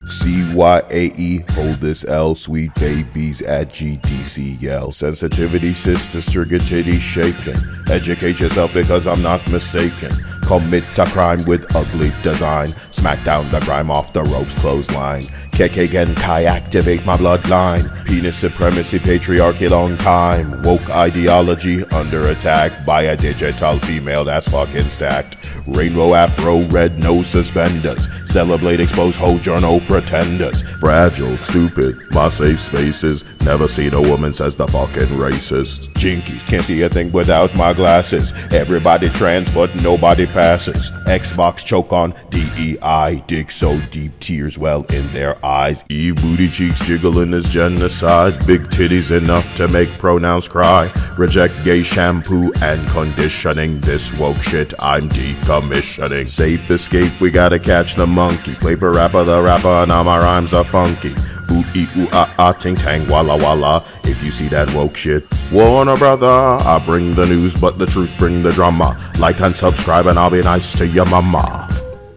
CYAE, hold this L, sweet babies at GDCL. Sensitivity, sister, get titty shaking. Educate yourself because I'm not mistaken. Commit a crime with ugly design. Smack down the grime off the ropes clothesline. Keke Genkai, activate my bloodline. Penis supremacy, patriarchy, long time. Woke ideology under attack by a digital female that's fucking stacked. Rainbow afro, red nose suspenders. Celebrate, expose, whole journal pretenders. Fragile, stupid, my safe spaces. Never seen a woman, says the fucking racist. Jinkies, can't see a thing without my glasses. Everybody trans, but nobody passes. Xbox choke on DEI. Dig so deep, tears well in their eyes. Eve booty cheeks jiggling is genocide. Big titties enough to make pronouns cry. Reject gay shampoo and conditioning. This woke shit I'm decommissioning. Safe escape, we gotta catch the monkey. Paper rapper, the rapper, now my rhymes are funky. Ooh ee ooh ah ah ting tang walla walla. If you see that woke shit, Warner brother, I bring the news, but the truth bring the drama. Like and subscribe and I'll be nice to your mama.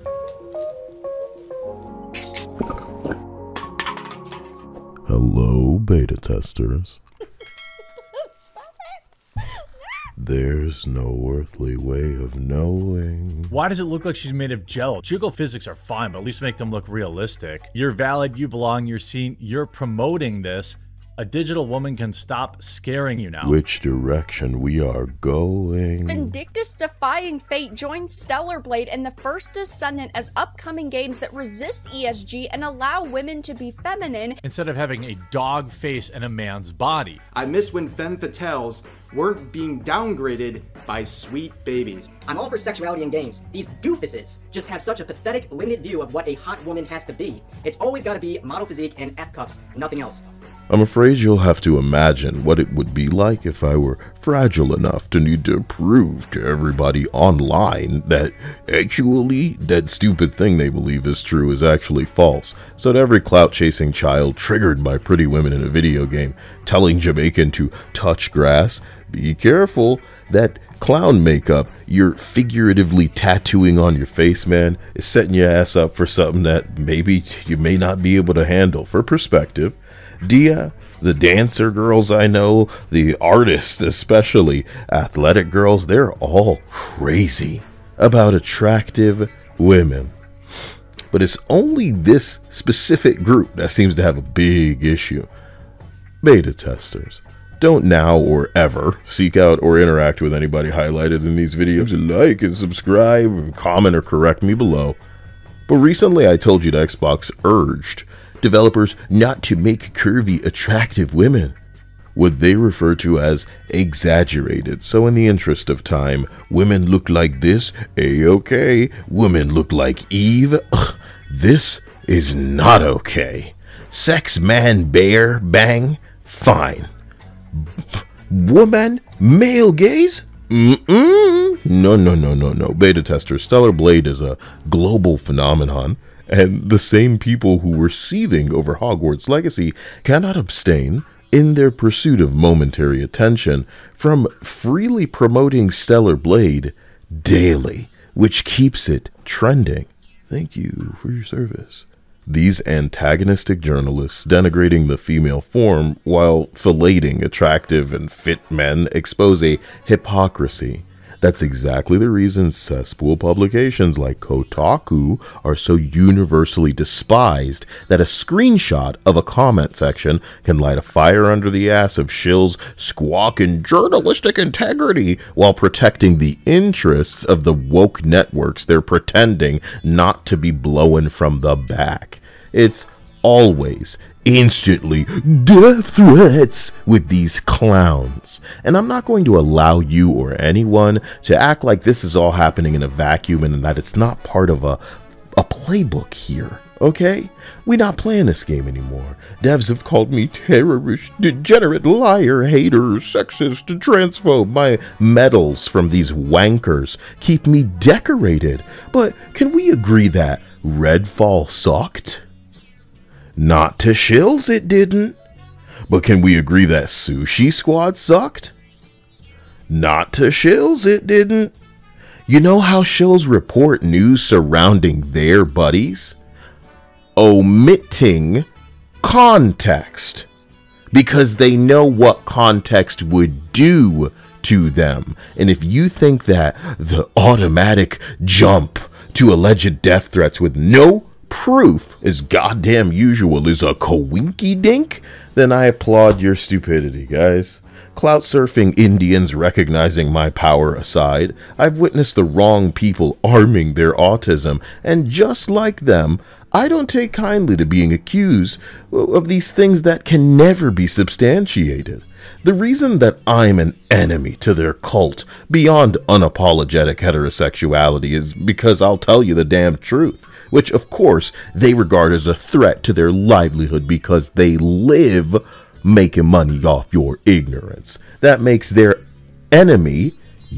Hello, beta testers. There's no earthly way of knowing. Why does it look like she's made of jello? Jiggle physics are fine, but at least make them look realistic. You're valid, you belong, you're seen, you're promoting this. A digital woman can stop scaring you now. Which direction we are going? Vindictus defying fate joins Stellar Blade and the First Descendant as upcoming games that resist ESG and allow women to be feminine instead of having a dog face and a man's body. I miss when femme fatales weren't being downgraded by sweet babies. I'm all for sexuality in games. These doofuses just have such a pathetic, limited view of what a hot woman has to be. It's always gotta be model physique and F-cuffs, nothing else. I'm afraid you'll have to imagine what it would be like if I were fragile enough to need to prove to everybody online that actually that stupid thing they believe is true is actually false. So that every clout-chasing child triggered by pretty women in a video game telling Jamaican to touch grass, be careful, that clown makeup you're figuratively tattooing on your face, man, is setting your ass up for something that maybe you may not be able to handle. For perspective, Dia, the dancer girls I know, the artists especially, athletic girls, they're all crazy about attractive women. But it's only this specific group that seems to have a big issue. Beta testers, don't now or ever seek out or interact with anybody highlighted in these videos. Like and subscribe, comment, or correct me below. But recently I told you that Xbox urged developers not to make curvy, attractive women what they refer to as exaggerated. So in the interest of time, women look like this, A-okay. Women look like Eve, ugh, this is not okay. Sex man bear bang, fine. Woman male gaze? No. Beta testers, Stellar Blade is a global phenomenon. And the same people who were seething over Hogwarts Legacy cannot abstain, in their pursuit of momentary attention, from freely promoting Stellar Blade daily, which keeps it trending. Thank you for your service. These antagonistic journalists denigrating the female form while filleting attractive and fit men expose a hypocrisy. That's exactly the reason cesspool publications like Kotaku are so universally despised that a screenshot of a comment section can light a fire under the ass of shills squawking journalistic integrity while protecting the interests of the woke networks they're pretending not to be blowing from the back. It's always instantly death threats with these clowns. And I'm not going to allow you or anyone to act like this is all happening in a vacuum and that it's not part of a playbook here, okay? We're not playing this game anymore. Devs have called me terrorist, degenerate, liar, hater, sexist, transphobe. My medals from these wankers keep me decorated. But can we agree that Redfall sucked? Not to shills, it didn't. But can we agree that Sushi Squad sucked? Not to shills, it didn't. You know how shills report news surrounding their buddies? omitting context because they know what context would do to them. And if you think that the automatic jump to alleged death threats with no proof as goddamn usual is a coinky dink, then I applaud your stupidity, guys. Clout surfing Indians recognizing my power aside, I've witnessed the wrong people arming their autism, and just like them, I don't take kindly to being accused of these things that can never be substantiated. The reason that I'm an enemy to their cult beyond unapologetic heterosexuality is because I'll tell you the damn truth, which of course they regard as a threat to their livelihood because they live making money off your ignorance. That makes their enemy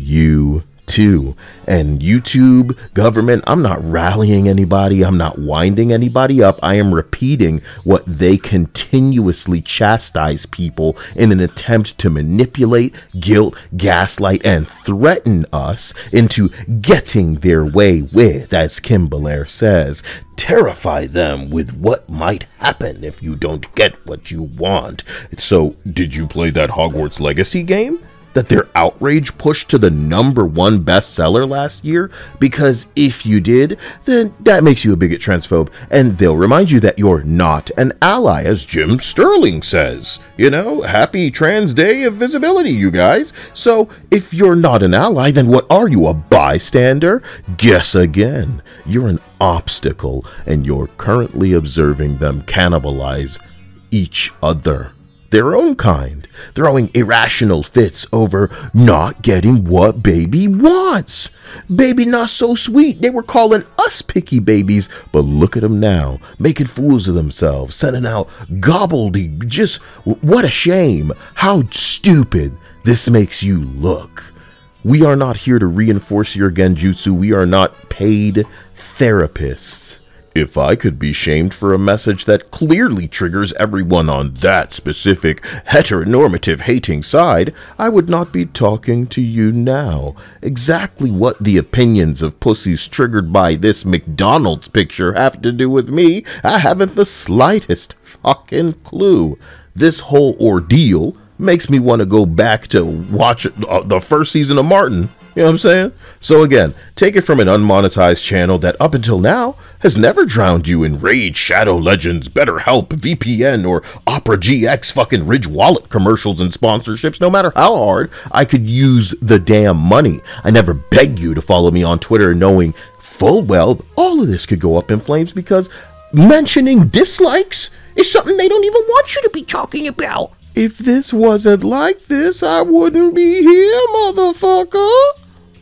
you too. And YouTube, government, I'm not rallying anybody. I'm not winding anybody up. I am repeating what they continuously chastise people in an attempt to manipulate, guilt, gaslight, and threaten us into getting their way with, as Kim Belair says, terrify them with what might happen if you don't get what you want. So, did you play that Hogwarts Legacy game that their outrage pushed to the #1 bestseller last year? Because if you did, then that makes you a bigot, transphobe, and they'll remind you that you're not an ally, as Jim Sterling says. You know, happy Trans Day of Visibility, you guys. So if you're not an ally, then what are you, a bystander? Guess again. You're an obstacle, and you're currently observing them cannibalize each other, their own kind, throwing irrational fits over not getting what baby wants. Baby not so sweet. They were calling us picky babies, but look at them now, making fools of themselves, sending out gobbledygook. Just what a shame. How stupid this makes you look. We are not here to reinforce your genjutsu. We are not paid therapists. If I could be shamed for a message that clearly triggers everyone on that specific heteronormative hating side, I would not be talking to you now. Exactly what the opinions of pussies triggered by this McDonald's picture have to do with me, I haven't the slightest fucking clue. This whole ordeal makes me want to go back to watch the first season of Martin. You know what I'm saying? So again, take it from an unmonetized channel that up until now has never drowned you in Raid, Shadow Legends, BetterHelp, VPN, or Opera GX fucking Ridge Wallet commercials and sponsorships. No matter how hard I could use the damn money, I never begged you to follow me on Twitter knowing full well all of this could go up in flames because mentioning dislikes is something they don't even want you to be talking about. If this wasn't like this, I wouldn't be here, motherfucker.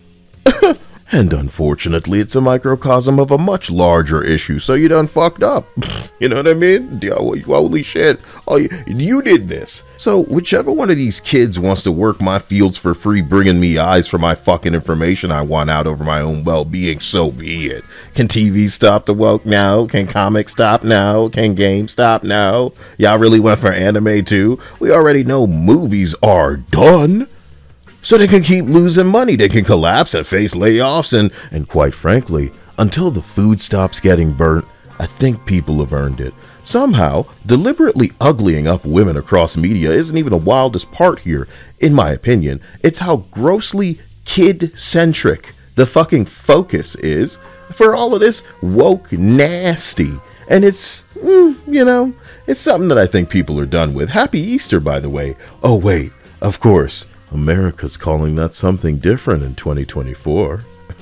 And unfortunately, it's a microcosm of a much larger issue, so you done fucked up. You know what I mean? Holy shit. Oh, you did this. So whichever one of these kids wants to work my fields for free, bringing me eyes for my fucking information I want out over my own well-being, so be it. Can TV stop the woke now? Can comics stop now? Can games stop now? Y'all really went for anime too? We already know movies are done. So they can keep losing money, they can collapse and face layoffs, and quite frankly, until the food stops getting burnt, I think people have earned it. Somehow, deliberately uglying up women across media isn't even the wildest part here, in my opinion. It's how grossly kid-centric the fucking focus is for all of this woke nasty. And it's, it's something that I think people are done with. Happy Easter, by the way. Oh, wait, of course. America's calling that something different in 2024.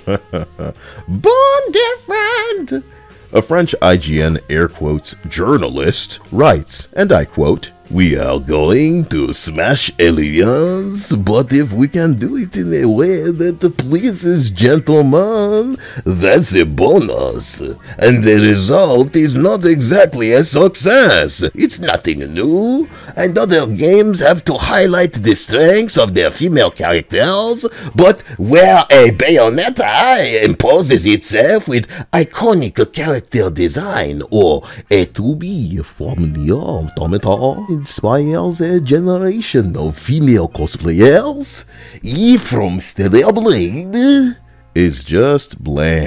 Born different! A French IGN air quotes journalist writes, and I quote, "We are going to smash aliens, but if we can do it in a way that pleases gentlemen, that's a bonus. And the result is not exactly a success. It's nothing new, and other games have to highlight the strengths of their female characters, but where a Bayonetta imposes itself with iconic character design, or a 2B from Nier Automata inspires a generation of female cosplayers, E from Stellar Blade is just bland.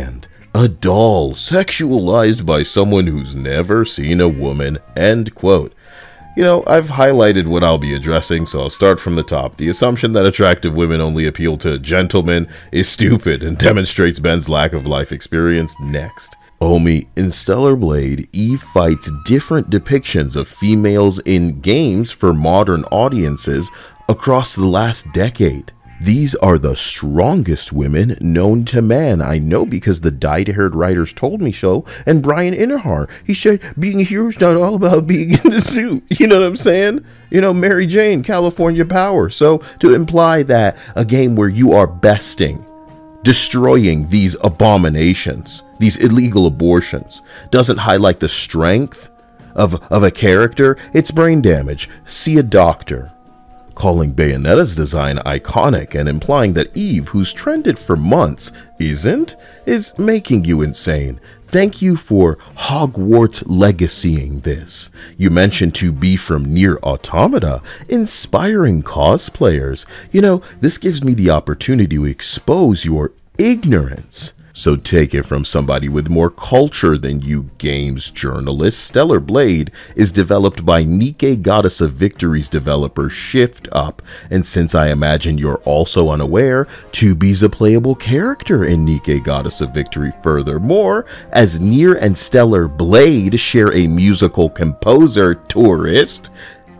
A doll sexualized by someone who's never seen a woman, end quote. You know, I've highlighted what I'll be addressing, so I'll start from the top. The assumption that attractive women only appeal to gentlemen is stupid and demonstrates Ben's lack of life experience. Next. Omi, in Stellar Blade, Eve fights different depictions of females in games for modern audiences across the last decade. These are the strongest women known to man. I know because the dyed-haired writers told me so. And Brian Inahar, he said, being a hero is not all about being in the suit. You know what I'm saying? You know, Mary Jane, California Power. So to imply that a game where you are besting, destroying these abominations, these illegal abortions, doesn't highlight the strength of a character, it's brain damage. See a doctor. Calling Bayonetta's design iconic and implying that Eve, who's trended for months, isn't, is making you insane. Thank you for Hogwarts legacying this. You mentioned to be from Nier Automata, inspiring cosplayers. You know, this gives me the opportunity to expose your ignorance. So take it from somebody with more culture than you games journalist. Stellar Blade is developed by Nikke Goddess of Victory's developer Shift Up, and since I imagine you're also unaware, 2B's a playable character in Nikke Goddess of Victory. Furthermore, as Nier and Stellar Blade share a musical composer, Tourist,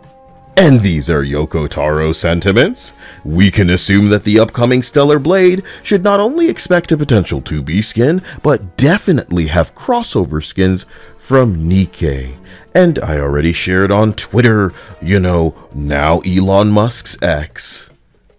and these are Yoko Taro sentiments, we can assume that the upcoming Stellar Blade should not only expect a potential 2B skin, but definitely have crossover skins from Nikke. And I already shared on Twitter, you know, now Elon Musk's X.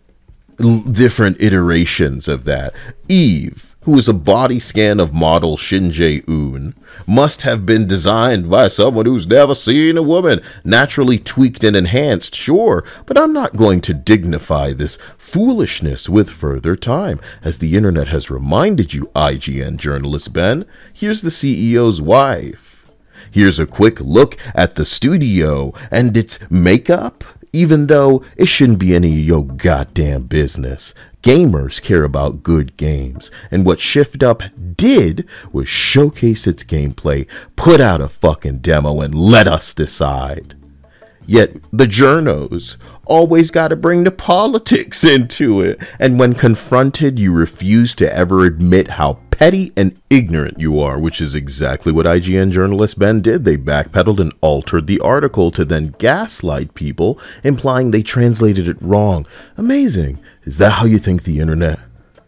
Different iterations of that. Eve, who is a body scan of model Shin Jae-eun, must have been designed by someone who's never seen a woman. Naturally tweaked and enhanced, sure, but I'm not going to dignify this foolishness with further time. As the internet has reminded you, IGN journalist Ben, here's the CEO's wife. Here's a quick look at the studio and its makeup. Even though it shouldn't be any of your goddamn business. Gamers care about good games, and what Shift Up did was showcase its gameplay, put out a fucking demo, and let us decide. Yet the journos always gotta bring the politics into it, and when confronted, you refuse to ever admit how petty and ignorant you are, which is exactly what IGN journalist Ben did. They backpedaled and altered the article to then gaslight people, implying they translated it wrong. Amazing. Is that how you think the internet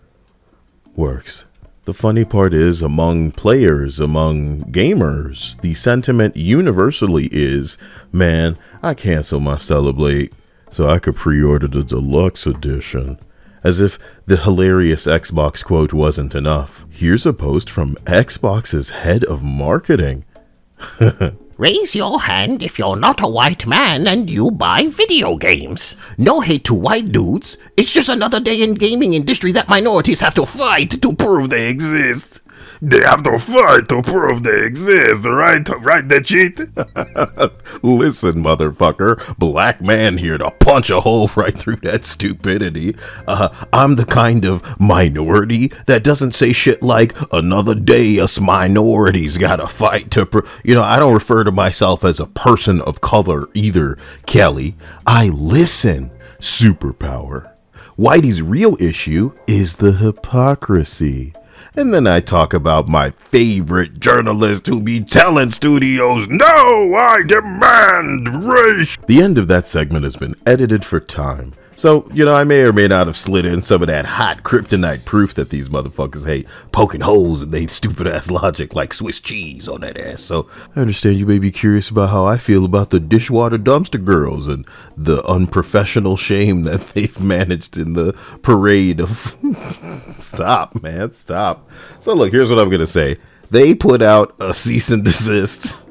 works? The funny part is, among players, among gamers, the sentiment universally is, man, I cancel my Stellar Blade so I could pre-order the deluxe edition. As if the hilarious Xbox quote wasn't enough. Here's a post from Xbox's head of marketing. Raise your hand if you're not a white man and you buy video games. No hate to white dudes. It's just another day in gaming industry that minorities have to fight to prove they exist. They have to fight to prove they exist, right? Right, that cheat? Listen, motherfucker, black man here to punch a hole right through that stupidity. I'm the kind of minority that doesn't say shit like, another day us minorities gotta fight to I don't refer to myself as a person of color either, Kelly. I listen. Superpower. Whitey's real issue is the hypocrisy. And then I talk about my favorite journalist who be telling studios, no, I demand race. The end of that segment has been edited for time. So, I may or may not have slid in some of that hot kryptonite proof that these motherfuckers hate, poking holes in they stupid ass logic like Swiss cheese on that ass. So, I understand you may be curious about how I feel about the dishwater dumpster girls and the unprofessional shame that they've managed in the parade of... Stop, man, stop. So look, here's what I'm going to say. They put out a cease and desist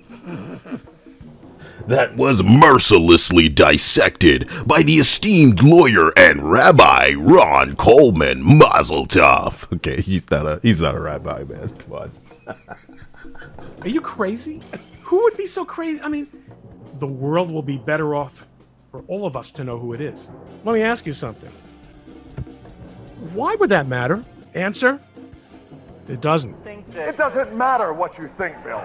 that was mercilessly dissected by the esteemed lawyer and rabbi Ron Coleman. Mazel tov. Okay, he's not a rabbi, man. Come on. Are you crazy? Who would be so crazy? I mean, the world will be better off for all of us to know who it is. Let me ask you something. Why would that matter? Answer. It doesn't. It doesn't matter what you think, Bill.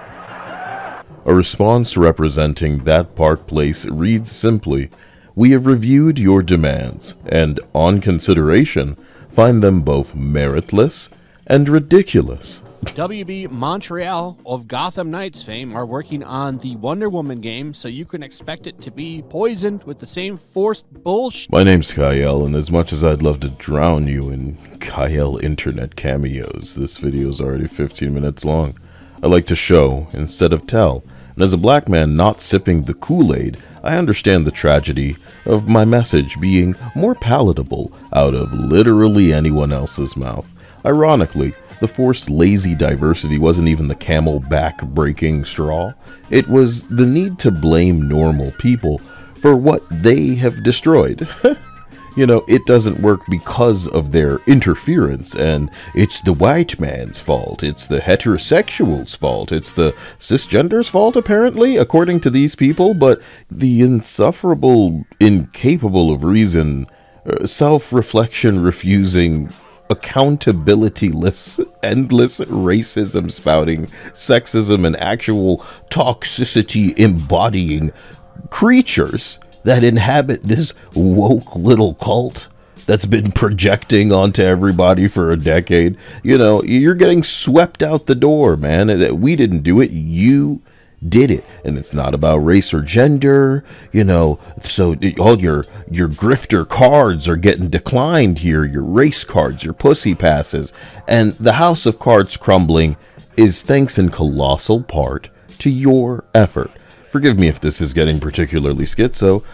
A response representing that Park Place reads simply, "We have reviewed your demands, and on consideration, find them both meritless and ridiculous." WB Montreal of Gotham Knights fame are working on the Wonder Woman game, so you can expect it to be poisoned with the same forced bullshit. My name's Kyle, and as much as I'd love to drown you in Kyle internet cameos, this video is already 15 minutes long. I like to show instead of tell, and as a black man not sipping the Kool-Aid, I understand the tragedy of my message being more palatable out of literally anyone else's mouth. Ironically, the forced lazy diversity wasn't even the camel back breaking straw. It was the need to blame normal people for what they have destroyed. You know, it doesn't work because of their interference, and it's the white man's fault, it's the heterosexual's fault, it's the cisgender's fault, apparently, according to these people, but the insufferable, incapable of reason, self-reflection refusing, accountability-less, endless racism spouting, sexism, and actual toxicity embodying creatures that inhabit this woke little cult that's been projecting onto everybody for a decade. You know, you're getting swept out the door, man. We didn't do it. You did it. And it's not about race or gender, you know, so all your grifter cards are getting declined here, your race cards, your pussy passes, and the house of cards crumbling is thanks in colossal part to your effort. Forgive me if this is getting particularly schizo.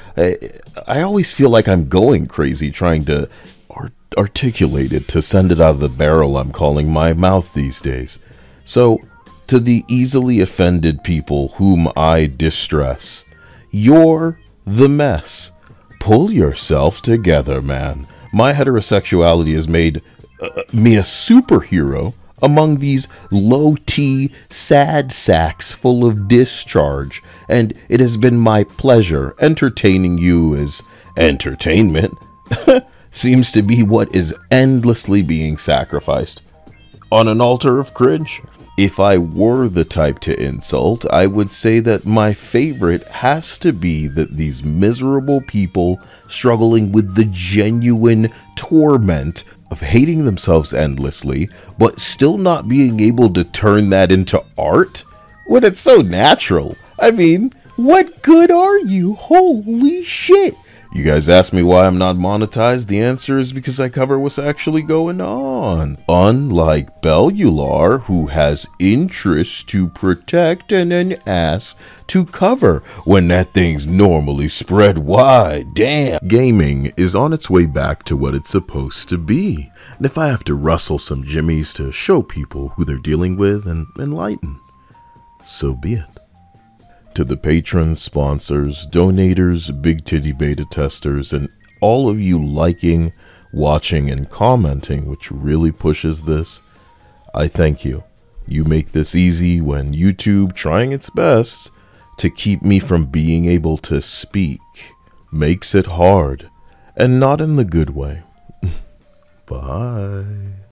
I always feel like I'm going crazy trying to articulate it to send it out of the barrel I'm calling my mouth these days. So, to the easily offended people whom I distress, you're the mess. Pull yourself together, man. My heterosexuality has made me a superhero among these low-T sad sacks full of discharge, and it has been my pleasure entertaining you as entertainment. Seems to be what is endlessly being sacrificed on an altar of cringe. If I were the type to insult, I would say that my favorite has to be that these miserable people struggling with the genuine torment of hating themselves endlessly, but still not being able to turn that into art when it's so natural. I mean, what good are you? Holy shit. You guys ask me why I'm not monetized. The answer is because I cover what's actually going on. Unlike Bellular, who has interests to protect and an ass to cover when that thing's normally spread wide. Damn. Gaming is on its way back to what it's supposed to be. And if I have to rustle some jimmies to show people who they're dealing with and enlighten, so be it. To the patrons, sponsors, donators, big titty beta testers, and all of you liking, watching, and commenting, which really pushes this, I thank you. You make this easy when YouTube, trying its best to keep me from being able to speak, makes it hard, and not in the good way. Bye.